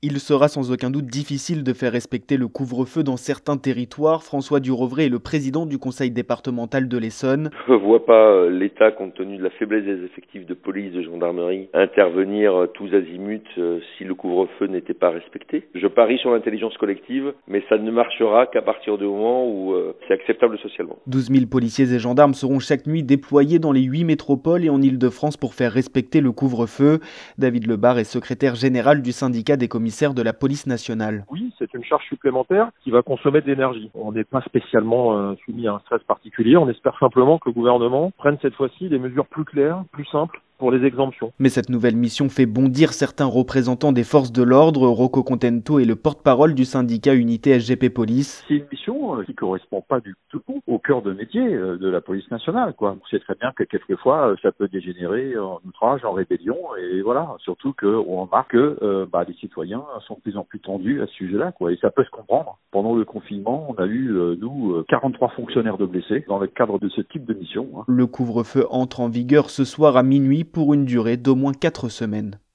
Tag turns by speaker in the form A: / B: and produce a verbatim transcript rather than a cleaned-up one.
A: Il sera sans aucun doute difficile de faire respecter le couvre-feu dans certains territoires. François Durovray est le président du conseil départemental de l'Essonne.
B: Je ne vois pas l'État, compte tenu de la faiblesse des effectifs de police, de gendarmerie, intervenir tous azimuts si le couvre-feu n'était pas respecté. Je parie sur l'intelligence collective, mais ça ne marchera qu'à partir du moment où c'est acceptable socialement.
A: douze mille policiers et gendarmes seront chaque nuit déployés dans les huit métropoles et en Île-de-France pour faire respecter le couvre-feu. David Lebar est secrétaire général du syndicat des commissaires de la police nationale.
C: Oui, c'est une charge supplémentaire qui va consommer de l'énergie. On n'est pas spécialement euh, soumis à un stress particulier. On espère simplement que le gouvernement prenne cette fois-ci des mesures plus claires, plus simples pour les exemptions.
A: Mais cette nouvelle mission fait bondir certains représentants des forces de l'ordre. Rocco Contento est le porte-parole du syndicat Unité S G P Police.
D: C'est une mission euh, qui ne correspond pas du tout au cœur de métier euh, de la police nationale, quoi. On sait très bien que quelquefois euh, ça peut dégénérer en outrage, en rébellion, et voilà. Surtout qu'on remarque que euh, bah, les citoyens sont de plus en plus tendus à ce sujet-là, quoi. Et ça peut se comprendre. Pendant le confinement, on a eu, euh, nous, quarante-trois fonctionnaires de blessés dans le cadre de ce type de mission. Hein.
A: Le couvre-feu entre en vigueur ce soir à minuit pour une durée d'au moins quatre semaines.